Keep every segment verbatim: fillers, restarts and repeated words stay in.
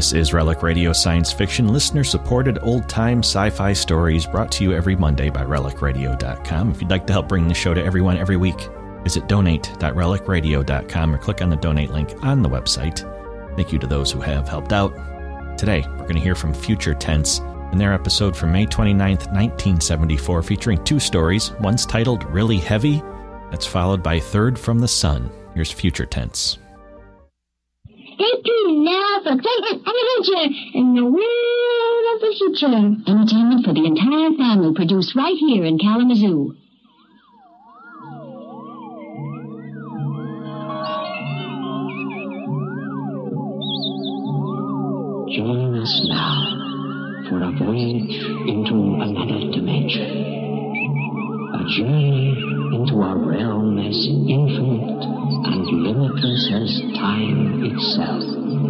This is Relic Radio Science Fiction, listener-supported old-time sci-fi stories brought to you every Monday by relic radio dot com. If you'd like to help bring the show to everyone every week, visit donate dot relic radio dot com or click on the donate link on the website. Thank you to those who have helped out. Today, we're going to hear from Future Tense in their episode from May twenty-ninth, nineteen seventy-four, featuring two stories. One's titled Really Heavy. That's followed by Third from the Sun. Here's Future Tense. Stay tuned now for excitement and adventure in the world of the future. Entertainment for the entire family, produced right here in Kalamazoo. Join us now for a voyage into another dimension. A journey into a realm as infinite and limitless as time itself.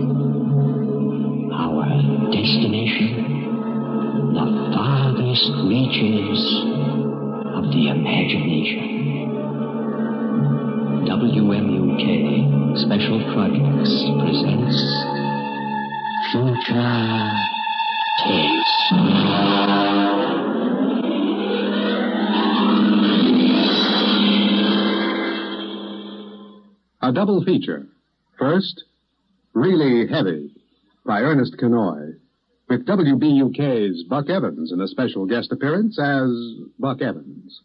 Our destination, the farthest reaches of the imagination. W M U K Special Projects presents Future Tense. A double feature. First, Really Heavy by Ernest Kenoy, with W B U K's Buck Evans in a special guest appearance as Buck Evans.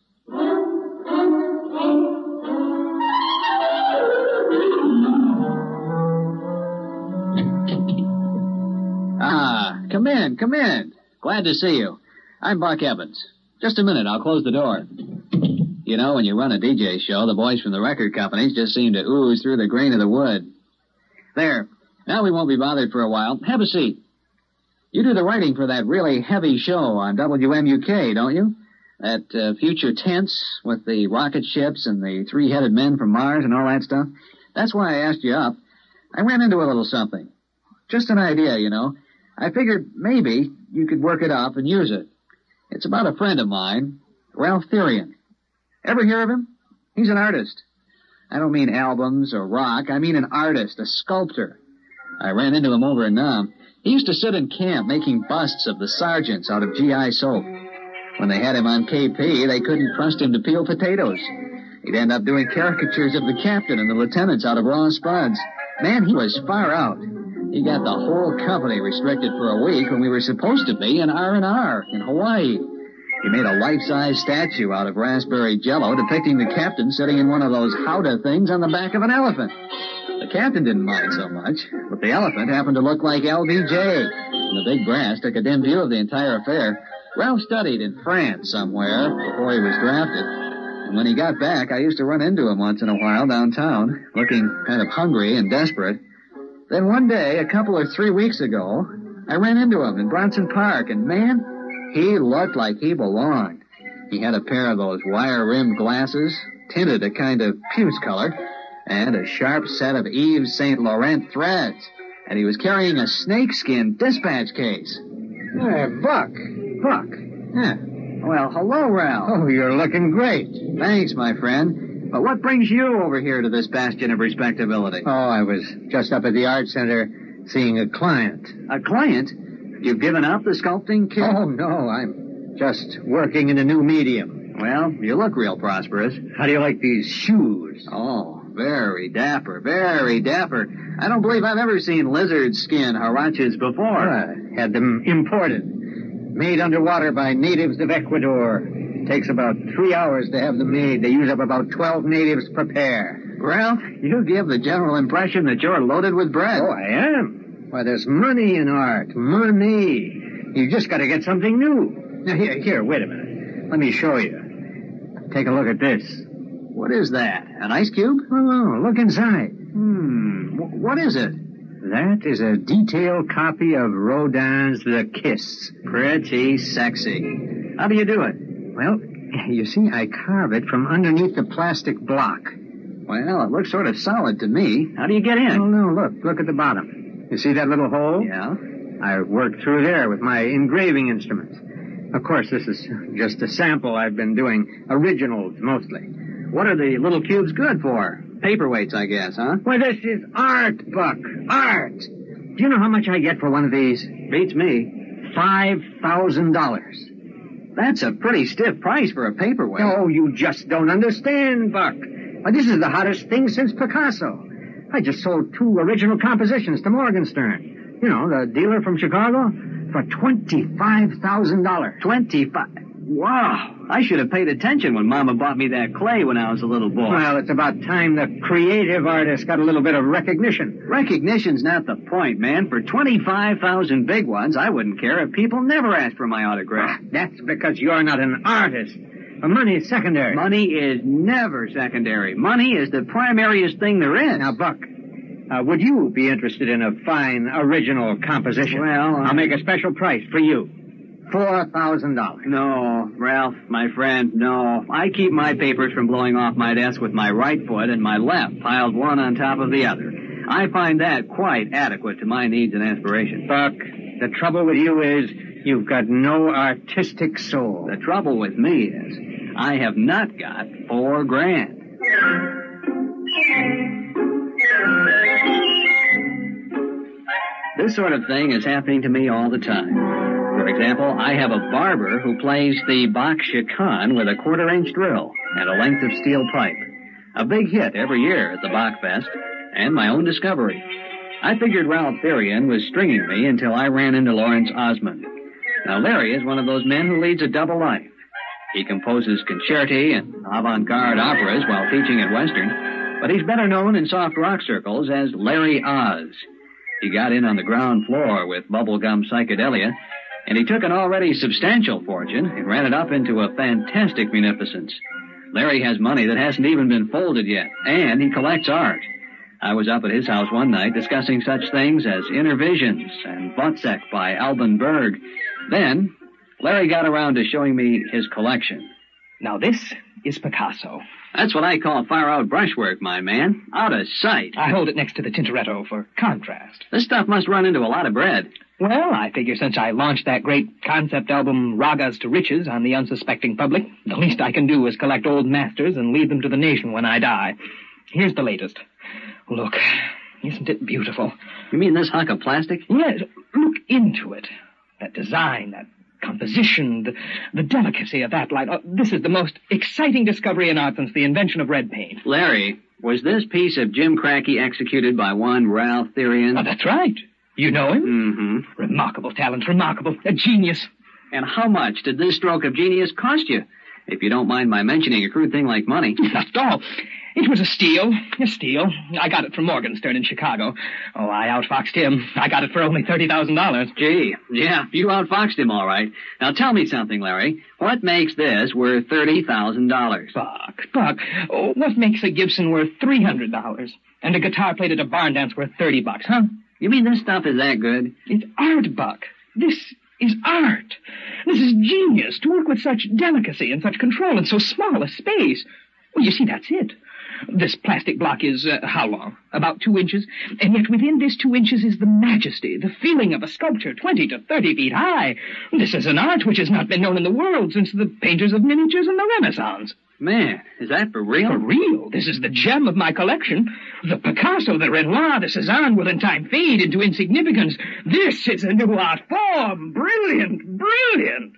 Ah, come in, come in. Glad to see you. I'm Buck Evans. Just a minute, I'll close the door. You know, when you run a D J show, the boys from the record companies just seem to ooze through the grain of the wood. There. Now we won't be bothered for a while. Have a seat. You do the writing for that really heavy show on W M U K, don't you? That uh, Future Tense with the rocket ships and the three-headed men from Mars and all that stuff. That's why I asked you up. I ran into a little something. Just an idea, you know. I figured maybe you could work it up and use it. It's about a friend of mine, Ralph Therian. Ever hear of him? He's an artist. I don't mean albums or rock. I mean an artist, a sculptor. I ran into him over in Nam. He used to sit in camp making busts of the sergeants out of G I soap. When they had him on K P, they couldn't trust him to peel potatoes. He'd end up doing caricatures of the captain and the lieutenants out of raw spuds. Man, he was far out. He got the whole company restricted for a week when we were supposed to be in R and R in Hawaii. He made a life-size statue out of raspberry jello depicting the captain sitting in one of those howdah things on the back of an elephant. The captain didn't mind so much, but the elephant happened to look like L B J. And the big brass took a dim view of the entire affair. Ralph studied in France somewhere before he was drafted. And when he got back, I used to run into him once in a while downtown, looking kind of hungry and desperate. Then one day, a couple or three weeks ago, I ran into him in Bronson Park, and man, he looked like he belonged. He had a pair of those wire-rimmed glasses, tinted a kind of puce color, and a sharp set of Yves Saint Laurent threads. And he was carrying a snakeskin dispatch case. Hey, Buck. Buck. Yeah. Well, hello, Ralph. Oh, you're looking great. Thanks, my friend. But what brings you over here to this bastion of respectability? Oh, I was just up at the art center seeing a client. A client? You've given up the sculpting kit? Oh, no, I'm just working in a new medium. Well, you look real prosperous. How do you like these shoes? Oh, very dapper, very dapper. I don't believe I've ever seen lizard skin huaraches before. I had them imported. Made underwater by natives of Ecuador. It takes about three hours to have them made. They use up about twelve natives per pair. Ralph, you give the general impression that you're loaded with bread. Oh, I am. Why, there's money in art. Money. You just got to get something new. Now, here, here, wait a minute. Let me show you. Take a look at this. What is that? An ice cube? Oh, look inside. Hmm. W- what is it? That is a detailed copy of Rodin's The Kiss. Pretty sexy. How do you do it? Well, you see, I carve it from underneath the plastic block. Well, it looks sort of solid to me. How do you get in? Oh, no, look. Look at the bottom. You see that little hole? Yeah. I worked through there with my engraving instrument. Of course, this is just a sample. I've been doing originals mostly. What are the little cubes good for? Paperweights, I guess, huh? Why, this is art, Buck. Art. Do you know how much I get for one of these? Beats me. Five thousand dollars. That's a pretty stiff price for a paperweight. Oh, you just don't understand, Buck. Why, this is the hottest thing since Picasso. I just sold two original compositions to Morgenstern. You know, the dealer from Chicago, for twenty-five thousand dollars. Twenty-five? Wow. I should have paid attention when Mama bought me that clay when I was a little boy. Well, it's about time the creative artist got a little bit of recognition. Recognition's not the point, man. For twenty-five thousand big ones, I wouldn't care if people never asked for my autograph. That's because you're not an artist. Money is secondary. Money is never secondary. Money is the primariest thing there is. Now, Buck, uh, would you be interested in a fine original composition? Well, uh... I'll make a special price for you. Four thousand dollars. No, Ralph, my friend, no. I keep my papers from blowing off my desk with my right foot and my left piled one on top of the other. I find that quite adequate to my needs and aspirations. Buck, the trouble with you is you've got no artistic soul. The trouble with me is I have not got four grand. This sort of thing is happening to me all the time. For example, I have a barber who plays the Bach Chaconne with a quarter-inch drill and a length of steel pipe. A big hit every year at the Bach Fest, and my own discovery. I figured Ralph Therian was stringing me until I ran into Lawrence Osmond. Now, Larry is one of those men who leads a double life. He composes concerti and avant-garde operas while teaching at Western, but he's better known in soft rock circles as Larry Oz. He got in on the ground floor with bubblegum psychedelia, and he took an already substantial fortune and ran it up into a fantastic munificence. Larry has money that hasn't even been folded yet, and he collects art. I was up at his house one night discussing such things as Inner Visions and Wozzeck by Alban Berg. Then, Larry got around to showing me his collection. Now this is Picasso. That's what I call far-out brushwork, my man. Out of sight. I hold it next to the Tintoretto for contrast. This stuff must run into a lot of bread. Well, I figure since I launched that great concept album, Ragas to Riches, on the unsuspecting public, the least I can do is collect old masters and leave them to the nation when I die. Here's the latest. Look, isn't it beautiful? You mean this hunk of plastic? Yes, look into it. That design, that composition, the, the delicacy of that light. Oh, this is the most exciting discovery in art since the invention of red paint. Larry, was this piece of Jim Crackey executed by one Ralph Therian? Oh, that's right. You know him? Mm-hmm. Remarkable talent, remarkable. A genius. And how much did this stroke of genius cost you? If you don't mind my mentioning a crude thing like money. Not at all. It was a steal. A steal. I got it from Morgenstern in Chicago. Oh, I outfoxed him. I got it for only thirty thousand dollars. Gee, yeah, you outfoxed him all right. Now tell me something, Larry. What makes this worth thirty thousand dollars? Buck, Buck, oh, what makes a Gibson worth three hundred dollars? And a guitar played at a barn dance worth thirty bucks, huh? You mean this stuff is that good? It's art, Buck. This is art. This is genius, to work with such delicacy and such control in so small a space. Well, you see, that's it. This plastic block is, uh, how long? About two inches. And yet within this two inches is the majesty, the feeling of a sculpture twenty to thirty feet high. This is an art which has not been known in the world since the painters of miniatures in the Renaissance. Man, is that for real? For real. This is the gem of my collection. The Picasso, the Renoir, the Cezanne will in time fade into insignificance. This is a new art form. Brilliant, brilliant.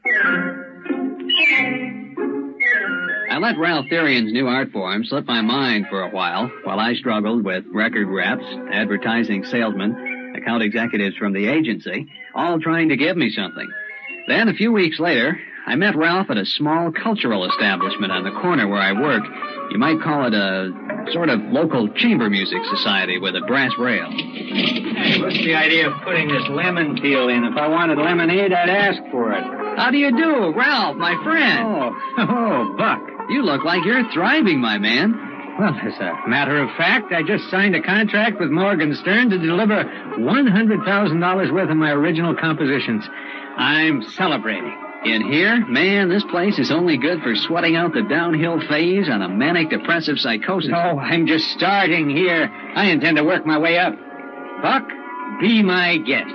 I let Ralph Therian's new art form slip my mind for a while, while I struggled with record reps, advertising salesmen, account executives from the agency, all trying to give me something. Then, a few weeks later, I met Ralph at a small cultural establishment on the corner where I work. You might call it a sort of local chamber music society with a brass rail. Hey, what's the idea of putting this lemon peel in? If I wanted lemonade, I'd ask for it. How do you do, Ralph, my friend? Oh, oh, Buck. You look like you're thriving, my man. Well, as a matter of fact, I just signed a contract with Morgenstern to deliver one hundred thousand dollars worth of my original compositions. I'm celebrating. In here? Man, this place is only good for sweating out the downhill phase on a manic-depressive psychosis. No, I'm just starting here. I intend to work my way up. Buck, be my guest.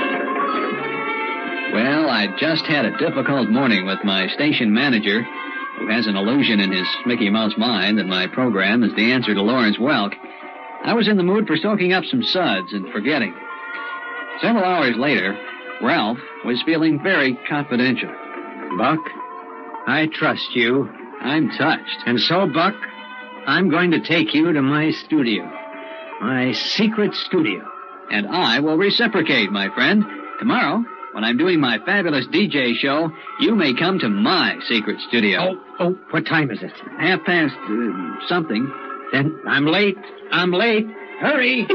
Well, I just had a difficult morning with my station manager. who has an illusion in his Mickey Mouse mind that my program is the answer to Lawrence Welk, I was in the mood for soaking up some suds and forgetting. Several hours later, Ralph was feeling very confidential. Buck, I trust you. I'm touched. And so, Buck, I'm going to take you to my studio. My secret studio. And I will reciprocate, my friend. Tomorrow, when I'm doing my fabulous D J show, you may come to my secret studio. Oh, oh, what time is it? Half past uh, something. Then I'm late. I'm late. Hurry!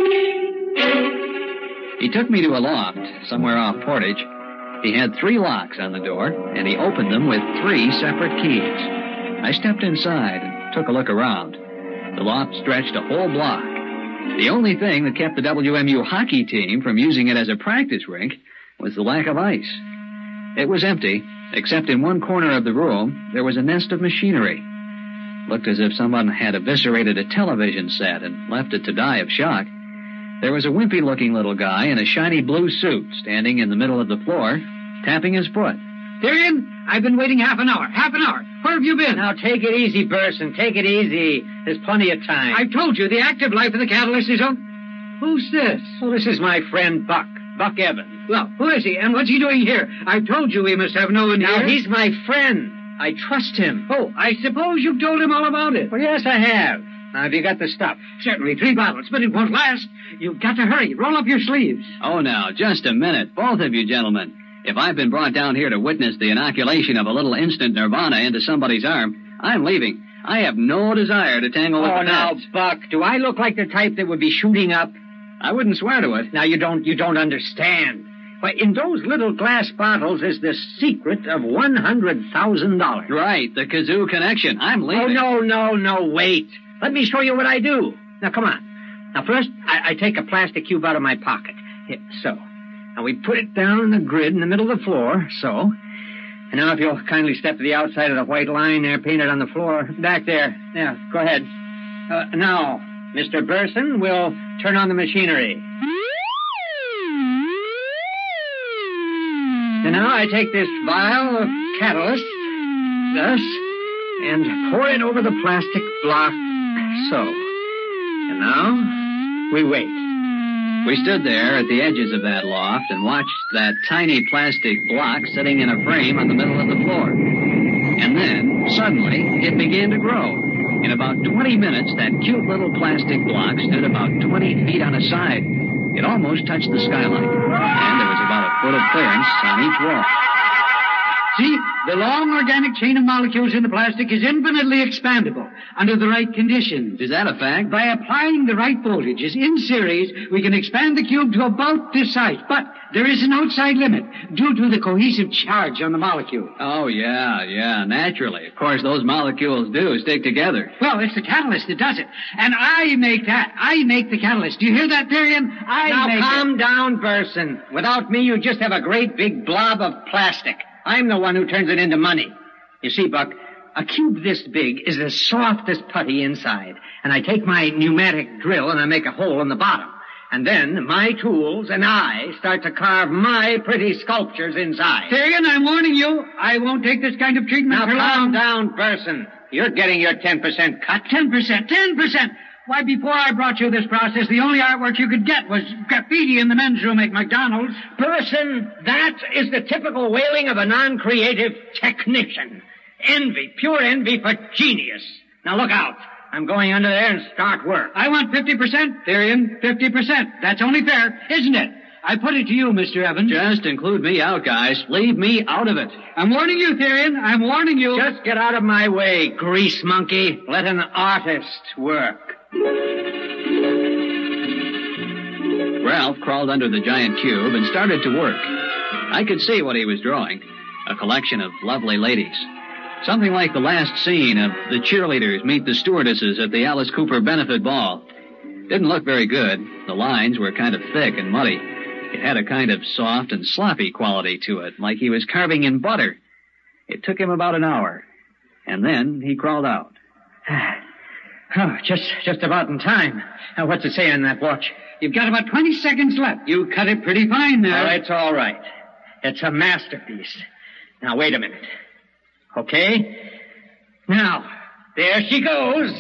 He took me to a loft somewhere off Portage. He had three locks on the door, and he opened them with three separate keys. I stepped inside and took a look around. The loft stretched a whole block. The only thing that kept the W M U hockey team from using it as a practice rink was the lack of ice. It was empty, except in one corner of the room, there was a nest of machinery. Looked as if someone had eviscerated a television set and left it to die of shock. There was a wimpy-looking little guy in a shiny blue suit standing in the middle of the floor, tapping his foot. Tyrion, I've been waiting half an hour. Half an hour. Where have you been? Now, take it easy, Burson. Take it easy. There's plenty of time. I've told you, the active life of the catalyst is on... Who's this? Oh, this is my friend Buck. Buck Evans. Well, who is he, and what's he doing here? I've told you we must have no one Now, here. he's my friend. I trust him. Oh, I suppose you've told him all about it. Well, yes, I have. Now, have you got the stuff? Certainly, three bottles, but it won't last. You've got to hurry. Roll up your sleeves. Oh, now, just a minute. Both of you gentlemen. If I've been brought down here to witness the inoculation of a little instant nirvana into somebody's arm, I'm leaving. I have no desire to tangle with Oh, the now, pets. Buck, do I look like the type that would be shooting up? I wouldn't swear to it. Now, you don't, you don't understand. Why, in those little glass bottles is the secret of one hundred thousand dollars. Right, the kazoo connection. I'm leaving. Oh, no, no, no, wait. Let me show you what I do. Now, come on. Now, first, I, I take a plastic cube out of my pocket. Here, so. Now, we put it down in the grid in the middle of the floor, so. And now, if you'll kindly step to the outside of the white line there painted on the floor, back there. Yeah, go ahead. Uh, now, Mister Burson, we'll turn on the machinery. And now I take this vial of catalyst, thus, and pour it over the plastic block, so. And now, we wait. We stood there at the edges of that loft and watched that tiny plastic block sitting in a frame on the middle of the floor. And then, suddenly, it began to grow. In about twenty minutes, that cute little plastic block stood about twenty feet on a side. It almost touched the skylight, and there was about a foot of clearance on each wall. See, the long organic chain of molecules in the plastic is infinitely expandable under the right conditions. Is that a fact? By applying the right voltages in series, we can expand the cube to about this size. But there is an outside limit due to the cohesive charge on the molecule. Oh, yeah, yeah, naturally. Of course, those molecules do stick together. Well, it's the catalyst that does it. And I make that. I make the catalyst. Do you hear that, Tyrion? I now, make calm it. down, Burson. Without me, you just have a great big blob of plastic. I'm the one who turns it into money. You see, Buck, a cube this big is as soft as putty inside. And I take my pneumatic drill and I make a hole in the bottom. And then my tools and I start to carve my pretty sculptures inside. Tyrion, I'm warning you. I won't take this kind of treatment Now, for calm long. down, Burson. You're getting your ten percent cut. Ten percent, ten percent. Why, before I brought you this process, the only artwork you could get was graffiti in the men's room at McDonald's. Burson, that is the typical wailing of a non-creative technician. Envy, pure envy for genius. Now look out. I'm going under there and start work. I want fifty percent, Tyrion. fifty percent. That's only fair, isn't it? I put it to you, Mister Evans. Just include me out, guys. Leave me out of it. I'm warning you, Tyrion. I'm warning you. Just get out of my way, grease monkey. Let an artist work. Ralph crawled under the giant cube and started to work. I could see what he was drawing. A collection of lovely ladies. Something like the last scene of the cheerleaders meet the stewardesses at the Alice Cooper benefit ball. Didn't look very good. The lines were kind of thick and muddy. It had a kind of soft and sloppy quality to it, like he was carving in butter. It took him about an hour. And then he crawled out. Oh, just just about in time. Now, what's it say on that watch? You've got about twenty seconds left. You cut it pretty fine there. Oh, it's all right. It's a masterpiece. Now, wait a minute. Okay? Now, there she goes.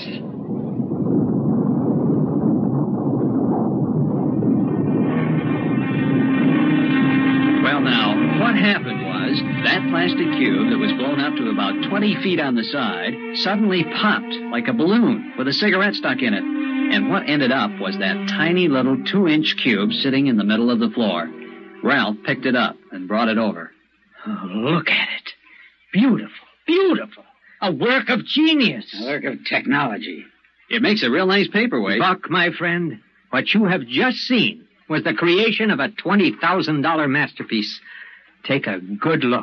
Well, now, what happened was that plastic cube that was blown up to about twenty feet on the side suddenly popped like a balloon with a cigarette stuck in it. And what ended up was that tiny little two-inch cube sitting in the middle of the floor. Ralph picked it up and brought it over. Oh, look at it. Beautiful, beautiful. A work of genius. A work of technology. It makes a real nice paperweight. Buck, my friend, what you have just seen was the creation of a twenty thousand dollars masterpiece. Take a good look.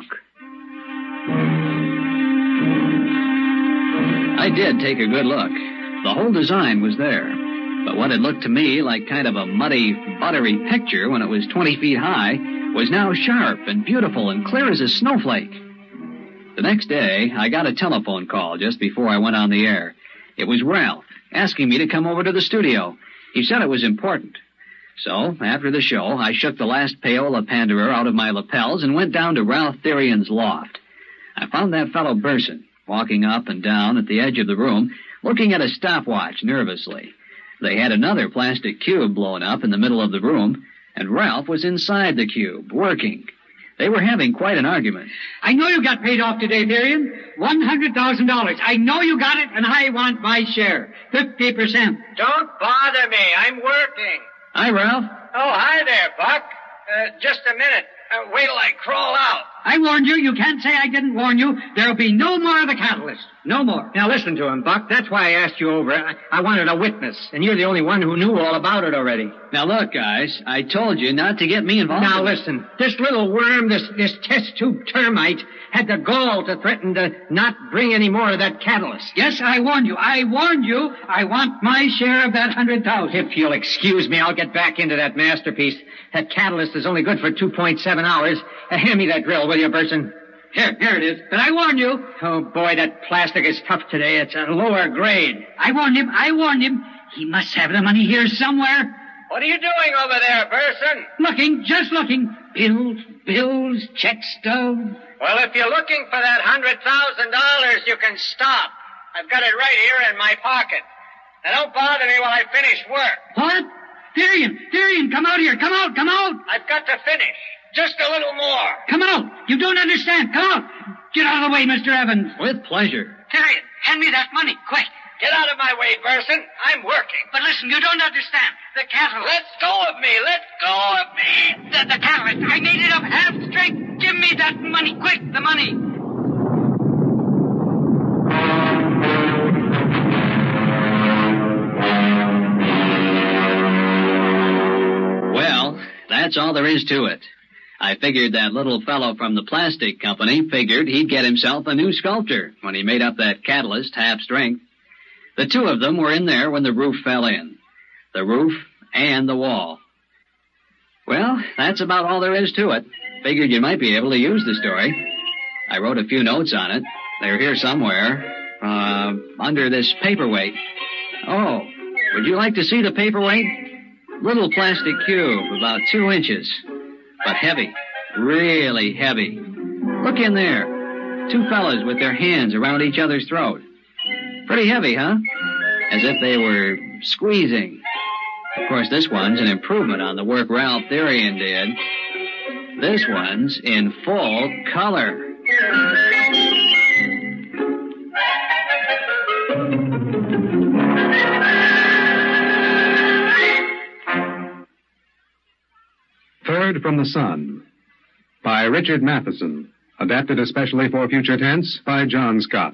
I did take a good look. The whole design was there. But what had looked to me like kind of a muddy, buttery picture when it was twenty feet high was now sharp and beautiful and clear as a snowflake. The next day, I got a telephone call just before I went on the air. It was Ralph asking me to come over to the studio. He said it was important. So, after the show, I shook the last payola panderer out of my lapels and went down to Ralph Therian's loft. I found that fellow Burson walking up and down at the edge of the room, looking at a stopwatch nervously. They had another plastic cube blown up in the middle of the room, and Ralph was inside the cube, working. They were having quite an argument. I know you got paid off today, Therian. one hundred thousand dollars. I know you got it, and I want my share. fifty percent. Don't bother me. I'm working. Hi, Ralph. Oh, hi there, Buck. Uh, just a minute. Uh, wait till I crawl out. I warned you. You can't say I didn't warn you. There'll be no more of the catalyst. No more. Now, listen to him, Buck. That's why I asked you over. I, I wanted a witness, and you're the only one who knew all about it already. Now, look, guys, I told you not to get me involved. Now, listen. This little worm, this, this test tube termite, had the gall to threaten to not bring any more of that catalyst. Yes, I warned you. I warned you. I want my share of that hundred thousand. If you'll excuse me, I'll get back into that masterpiece. That catalyst is only good for two point seven hours. Uh, hand me that drill, will you, Burson? Here, here it is. But I warned you. Oh, boy, that plastic is tough today. It's a lower grade. I warned him. I warned him. He must have the money here somewhere. What are you doing over there, Burson? Looking, just looking. Bills, bills, check stub. Well, if you're looking for that hundred thousand dollars, you can stop. I've got it right here in my pocket. Now, don't bother me while I finish work. What? Therian, Therian, come out here. Come out, come out. I've got to finish. Just a little more. Come out. You don't understand. Come out. Get out of the way, Mister Evans. With pleasure. Therian, hand me that money, quick. Get out of my way, Burson. I'm working. But listen, you don't understand. The catalyst. Let go of me. Let go of me. The, the catalyst. I need it up half straight. Give me that money, quick, the money. Well, that's all there is to it. I figured that little fellow from the plastic company figured he'd get himself a new sculptor when he made up that catalyst half strength. The two of them were in there when the roof fell in. The roof and the wall. Well, that's about all there is to it. Figured you might be able to use the story. I wrote a few notes on it. They're here somewhere. Uh, under this paperweight. Oh, would you like to see the paperweight? Little plastic cube, about two inches. But heavy. Really heavy. Look in there. Two fellas with their hands around each other's throat. Pretty heavy, huh? As if they were squeezing. Of course, this one's an improvement on the work Ralph Therian did. This one's in full color. Third from the Sun by Richard Matheson. Adapted especially for Future Tense by John Scott.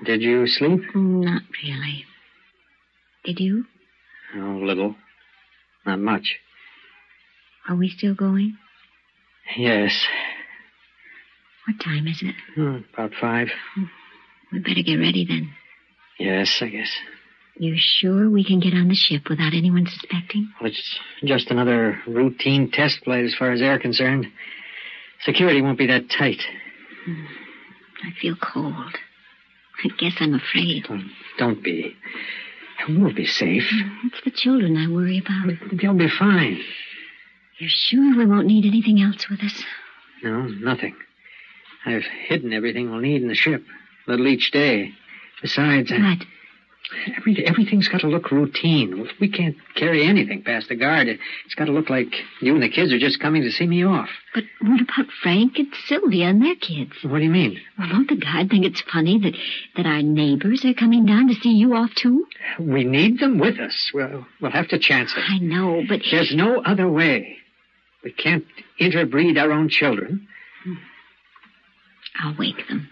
Did you sleep? Not really. Did you? Oh, little. Not much. Are we still going? Yes. What time is it? Hmm, about five. We better get ready then. Yes, I guess. You sure we can get on the ship without anyone suspecting? Well, it's just another routine test flight as far as they're concerned. Security won't be that tight. I feel cold. I guess I'm afraid. Oh, don't be. We'll be safe. It's the children I worry about. They'll be fine. You're sure we won't need anything else with us? No, nothing. I've hidden everything we'll need in the ship. A little each day. Besides... What? I... Every, everything's got to look routine. We can't carry anything past the guard. It's got to look like you and the kids are just coming to see me off. But what about Frank and Sylvia and their kids? What do you mean? Well, won't the guard think it's funny that, that our neighbors are coming down to see you off, too? We need them with us. We'll, we'll have to chance it. I know, but... There's no other way. We can't interbreed our own children. I'll wake them.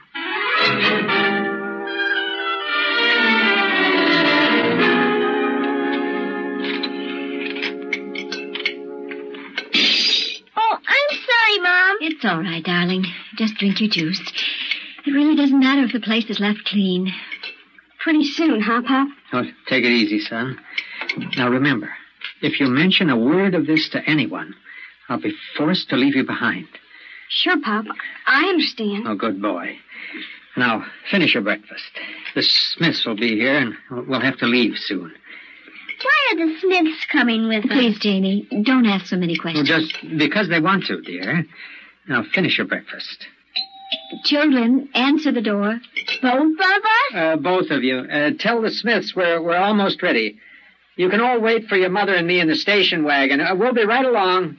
Mom. It's all right, darling. Just drink your juice. It really doesn't matter if the place is left clean. Pretty soon, huh, Pop? Oh, take it easy, son. Now, remember, if you mention a word of this to anyone, I'll be forced to leave you behind. Sure, Pop. I understand. Oh, good boy. Now, finish your breakfast. The Smiths will be here, and we'll have to leave soon. Why are the Smiths coming with us? Please, Janie, don't ask so many questions. Well, just because they want to, dear. Now, finish your breakfast. Children, answer the door. Both of us? Uh, both of you. Uh, tell the Smiths we're, we're almost ready. You can all wait for your mother and me in the station wagon. Uh, we'll be right along.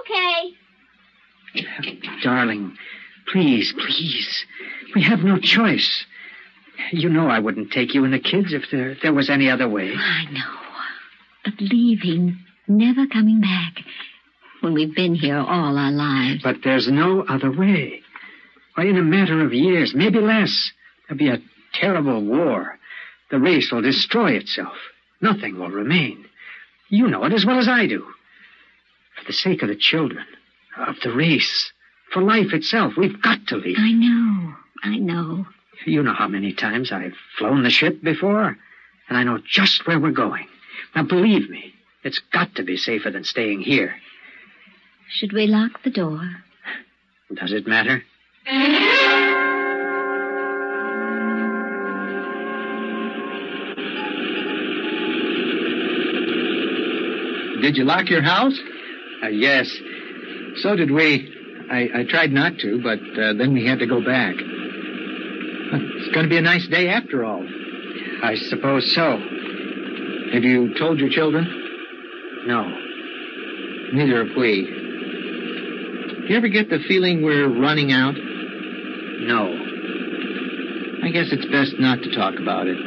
Okay. Darling, please, please. We have no choice. You know I wouldn't take you and the kids if there, if there was any other way. I know. But leaving, never coming back, when we've been here all our lives. But there's no other way. Why, in a matter of years, maybe less, there'll be a terrible war. The race will destroy itself. Nothing will remain. You know it as well as I do. For the sake of the children, of the race, for life itself, we've got to leave. I know, I know. You know how many times I've flown the ship before, and I know just where we're going. Now, believe me, it's got to be safer than staying here. Should we lock the door? Does it matter? Did you lock your house? Uh, yes. So did we. I, I tried not to, but uh, then we had to go back. It's going to be a nice day after all. I suppose so. Have you told your children? No. Neither have we. Do you ever get the feeling we're running out? No. I guess it's best not to talk about it.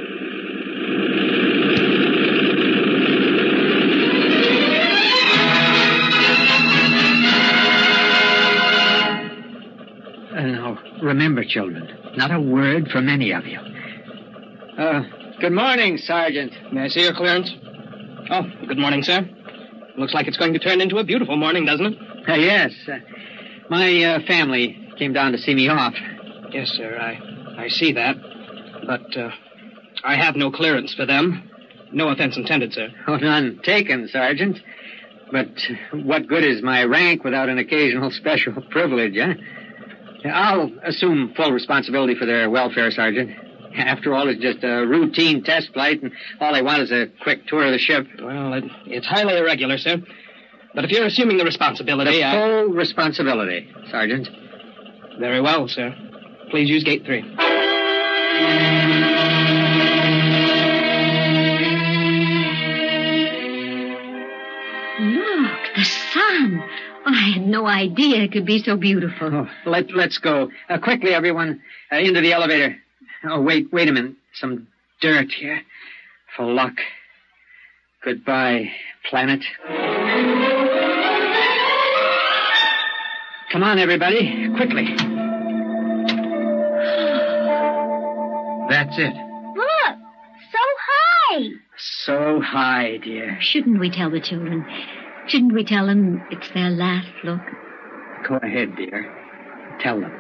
Uh, no. Remember, children, not a word from any of you. Uh, good morning, Sergeant. May I see your clearance? Oh, good morning, sir. Looks like it's going to turn into a beautiful morning, doesn't it? Uh, yes. Uh, my uh, family came down to see me off. Yes, sir, I, I see that. But uh, I have no clearance for them. No offense intended, sir. Oh, none taken, Sergeant. But what good is my rank without an occasional special privilege, huh? I'll assume full responsibility for their welfare, Sergeant. After all, it's just a routine test flight, and all they want is a quick tour of the ship. Well, it, it's highly irregular, sir. But if you're assuming the responsibility, the I... full responsibility, Sergeant. Very well, sir. Please use gate three. Look, the sun. Oh, I had no idea it could be so beautiful. Oh, let, let's go. Uh, quickly, everyone, uh, into the elevator. Oh, wait, wait a minute. Some dirt here. For luck. Goodbye, planet. Come on, everybody. Quickly. That's it. Look, so high. So high, dear. Shouldn't we tell the children? Shouldn't we tell them it's their last look? Go ahead, dear. Tell them.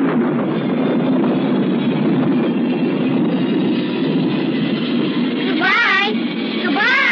Goodbye. Goodbye.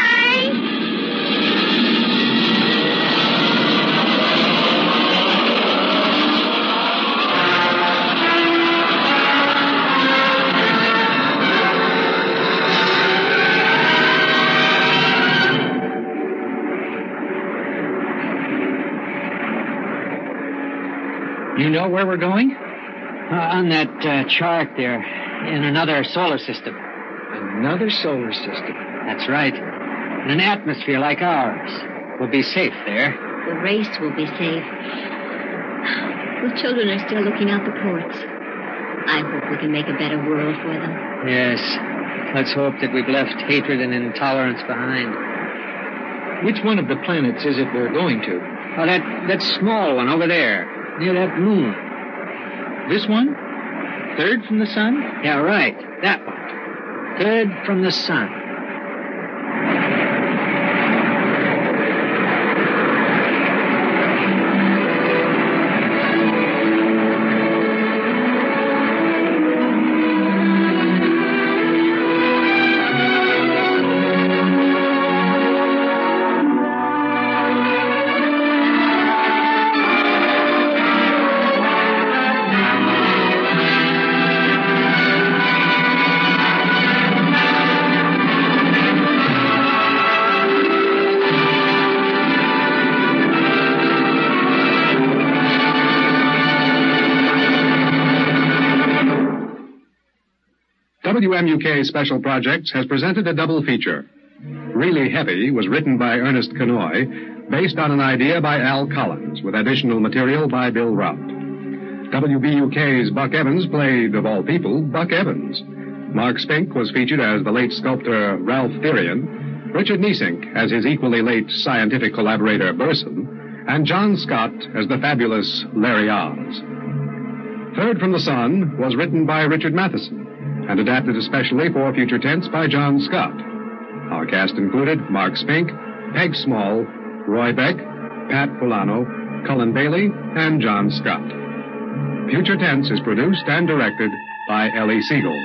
You know where we're going? Uh, on that uh, chart there, in another solar system. Another solar system. That's right. In an atmosphere like ours. We'll be safe there. The race will be safe. The children are still looking out the ports. I hope we can make a better world for them. Yes. Let's hope that we've left hatred and intolerance behind. Which one of the planets is it we're going to? Oh, that, that small one over there. Near that moon. This one? Third from the sun? Yeah, right. That one. Third from the sun. W M U K Special Projects has presented a double feature. Really Heavy was written by Ernest Kanoy, based on an idea by Al Collins, with additional material by Bill Rout. W B U K's Buck Evans played, of all people, Buck Evans. Mark Spink was featured as the late sculptor Ralph Therian, Richard Niesink as his equally late scientific collaborator Burson, and John Scott as the fabulous Larry Oz. Third from the Sun was written by Richard Matheson and adapted especially for Future Tense by John Scott. Our cast included Mark Spink, Peg Small, Roy Beck, Pat Polano, Cullen Bailey, and John Scott. Future Tense is produced and directed by Ellie Siegel.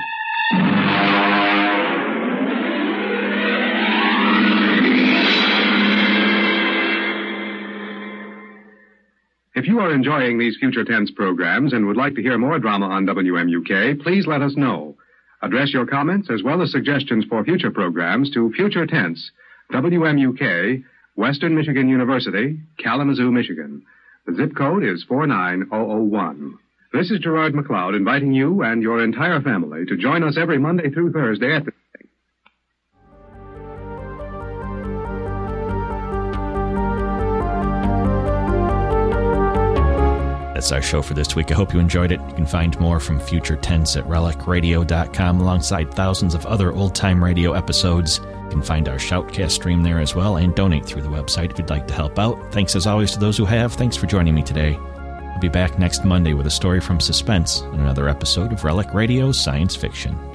If you are enjoying these Future Tense programs and would like to hear more drama on W M U K, please let us know. Address your comments as well as suggestions for future programs to Future Tense, W M U K, Western Michigan University, Kalamazoo, Michigan. The zip code is four nine zero zero one. This is Gerard McLeod inviting you and your entire family to join us every Monday through Thursday at the... That's our show for this week. I hope you enjoyed it. You can find more from Future Tense at relic radio dot com alongside thousands of other old-time radio episodes. You can find our Shoutcast stream there as well and donate through the website if you'd like to help out. Thanks as always to those who have. Thanks for joining me today. I'll be back next Monday with a story from Suspense and another episode of Relic Radio Science Fiction.